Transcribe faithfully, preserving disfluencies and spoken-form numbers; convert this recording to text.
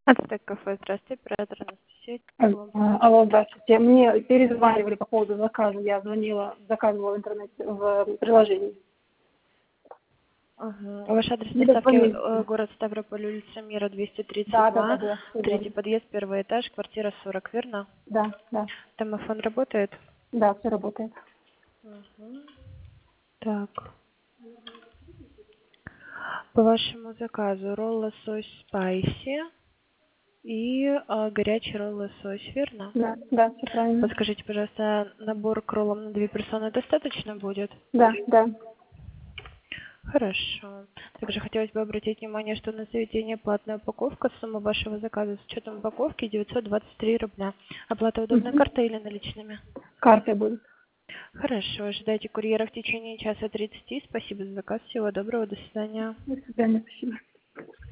Ацтек кафе, здравствуйте, оператор Анастасия. А, Алло, здравствуйте. Мне перезванивали по поводу заказа. Я звонила, заказывала в интернете, в приложении. Ага. Ваш адрес Не доставки дозвонились. э, город Ставрополь, улица Мира, двести тридцать Да, да, да, два, да. Всё третий верно. подъезд, первый этаж, квартира сорок, верно? Да, да. Домофон работает? Да, все работает. Мгм. Так. По вашему заказу ролл лосось спайси и э, горячий ролл лосось, верно? Да, да, все правильно. Подскажите, пожалуйста, набор к роллам на две персоны достаточно будет? Да, да. Хорошо. Также хотелось бы обратить внимание, что на заведение платная упаковка. Сумма вашего заказа с учетом упаковки девятьсот двадцать три рубля. Оплата удобной Угу. картой или наличными? Картой будет. Хорошо. Ожидайте курьера в течение часа тридцати. Спасибо за заказ. Всего доброго. До свидания. До свидания, спасибо.